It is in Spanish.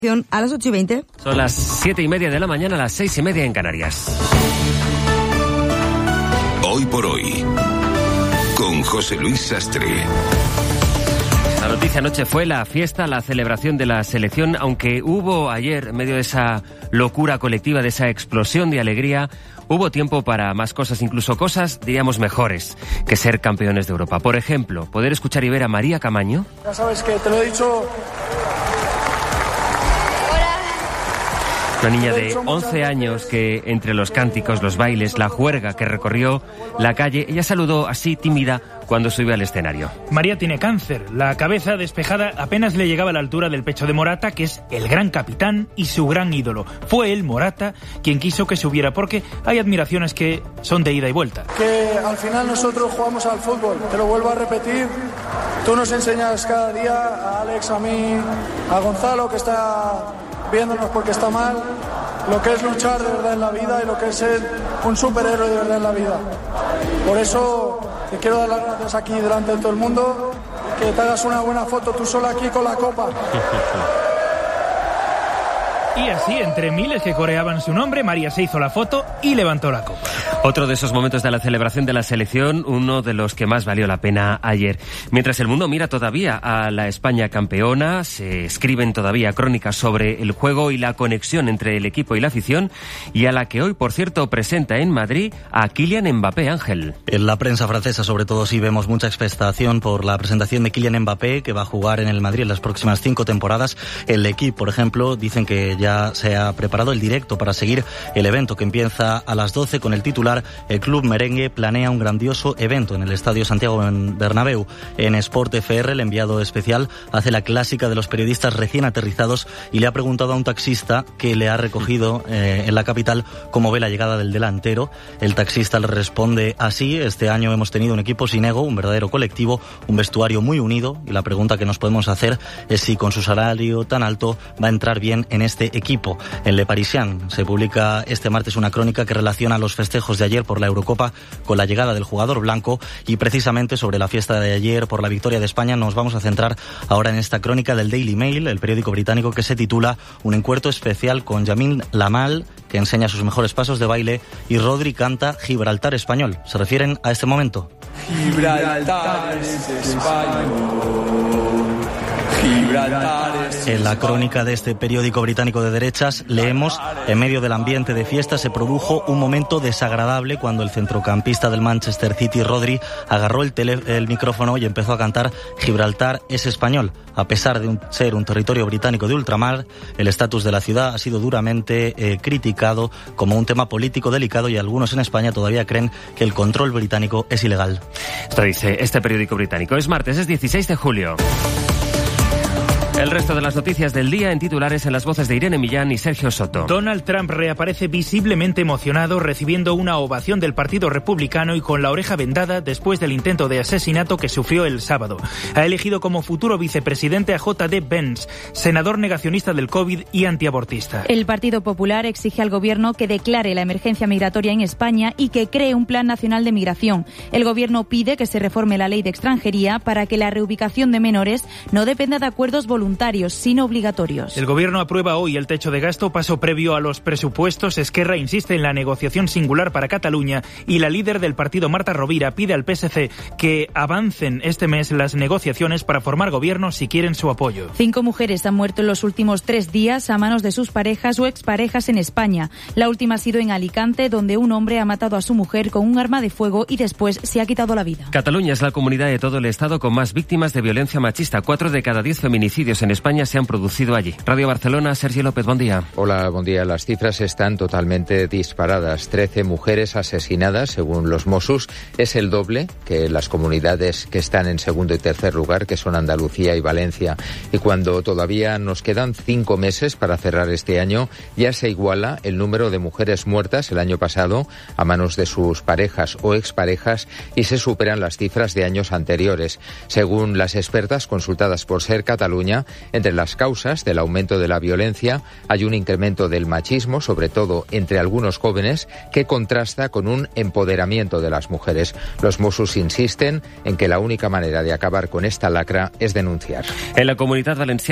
A las 8:20. Son las 7:30 de la mañana, las 6:30 en Canarias. Hoy por hoy, con José Luis Sastre. La noticia anoche fue la fiesta, la celebración de la selección, aunque hubo ayer, en medio de esa locura colectiva, de esa explosión de alegría, hubo tiempo para más cosas, incluso cosas, diríamos, mejores que ser campeones de Europa. Por ejemplo, poder escuchar y ver a María Camaño. Ya sabes que te lo he dicho. Una niña de 11 años que, entre los cánticos, los bailes, la juerga que recorrió la calle, ella saludó así, tímida, cuando subió al escenario. María tiene cáncer. La cabeza despejada apenas le llegaba a la altura del pecho de Morata, que es el gran capitán y su gran ídolo. Fue él, Morata, quien quiso que subiera, porque hay admiraciones que son de ida y vuelta. Que al final nosotros jugamos al fútbol. Te lo vuelvo a repetir. Tú nos enseñas cada día, a Alex, a mí, a Gonzalo, que está viéndonos porque está mal, lo que es luchar de verdad en la vida y lo que es ser un superhéroe de verdad en la vida. Por eso te quiero dar las gracias aquí delante de todo el mundo, que te hagas una buena foto tú sola aquí con la copa. Y así, entre miles que coreaban su nombre, María se hizo la foto y levantó la copa. Otro de esos momentos de la celebración de la selección, uno de los que más valió la pena ayer. Mientras el mundo mira todavía a la España campeona, se escriben todavía crónicas sobre el juego y la conexión entre el equipo y la afición, y a la que hoy, por cierto, presenta en Madrid a Kylian Mbappé. Ángel. En la prensa francesa, sobre todo, sí vemos mucha expectación por la presentación de Kylian Mbappé, que va a jugar en el Madrid en las próximas 5 temporadas. El equipo, por ejemplo, dicen que ya se ha preparado el directo para seguir el evento, que empieza a las 12 con el titular. El club merengue planea un grandioso evento en el Estadio Santiago Bernabéu. En Sport FR, el enviado especial hace la clásica de los periodistas recién aterrizados y le ha preguntado a un taxista que le ha recogido en la capital cómo ve la llegada del delantero. El taxista le responde así: este año hemos tenido un equipo sin ego, un verdadero colectivo, un vestuario muy unido, y la pregunta que nos podemos hacer es si con su salario tan alto va a entrar bien en este equipo. En Le Parisien se publica este martes una crónica que relaciona los festejos de ayer por la Eurocopa con la llegada del jugador blanco, y precisamente sobre la fiesta de ayer por la victoria de España nos vamos a centrar ahora en esta crónica del Daily Mail, el periódico británico, que se titula Un encuentro especial con Lamine Yamal, que enseña sus mejores pasos de baile, y Rodri canta Gibraltar español. ¿Se refieren a este momento? Gibraltar es español. En la crónica de este periódico británico de derechas leemos: en medio del ambiente de fiesta se produjo un momento desagradable cuando el centrocampista del Manchester City, Rodri, agarró el micrófono y empezó a cantar Gibraltar es español. A pesar de ser un territorio británico de ultramar, el estatus de la ciudad ha sido duramente criticado como un tema político delicado, y algunos en España todavía creen que el control británico es ilegal. Esto dice este periódico británico. Es martes, es 16 de julio. El resto de las noticias del día en titulares en las voces de Irene Millán y Sergio Soto. Donald Trump reaparece visiblemente emocionado, recibiendo una ovación del Partido Republicano y con la oreja vendada después del intento de asesinato que sufrió el sábado. Ha elegido como futuro vicepresidente a J.D. Vance, senador negacionista del COVID y antiabortista. El Partido Popular exige al gobierno que declare la emergencia migratoria en España y que cree un plan nacional de migración. El gobierno pide que se reforme la ley de extranjería para que la reubicación de menores no dependa de acuerdos voluntarios, sino obligatorios. El gobierno aprueba hoy el techo de gasto, paso previo a los presupuestos. Esquerra insiste en la negociación singular para Cataluña, y la líder del partido, Marta Rovira, pide al PSC que avancen este mes las negociaciones para formar gobierno si quieren su apoyo. 5 mujeres han muerto en los últimos 3 días a manos de sus parejas o exparejas en España. La última ha sido en Alicante, donde un hombre ha matado a su mujer con un arma de fuego y después se ha quitado la vida. Cataluña es la comunidad de todo el Estado con más víctimas de violencia machista. 4 de cada 10 feminicidios en España se han producido allí. Radio Barcelona, Sergio López, buen día. Hola, buen día. Las cifras están totalmente disparadas. 13 mujeres asesinadas, según los Mossos. Es el doble que las comunidades que están en segundo y tercer lugar, que son Andalucía y Valencia. Y cuando todavía nos quedan 5 meses para cerrar este año, ya se iguala el número de mujeres muertas el año pasado a manos de sus parejas o exparejas, y se superan las cifras de años anteriores. Según las expertas consultadas por Ser Cataluña, entre las causas del aumento de la violencia hay un incremento del machismo, sobre todo entre algunos jóvenes, que contrasta con un empoderamiento de las mujeres. Los Mossos insisten en que la única manera de acabar con esta lacra es denunciar. En la Comunidad Valenciana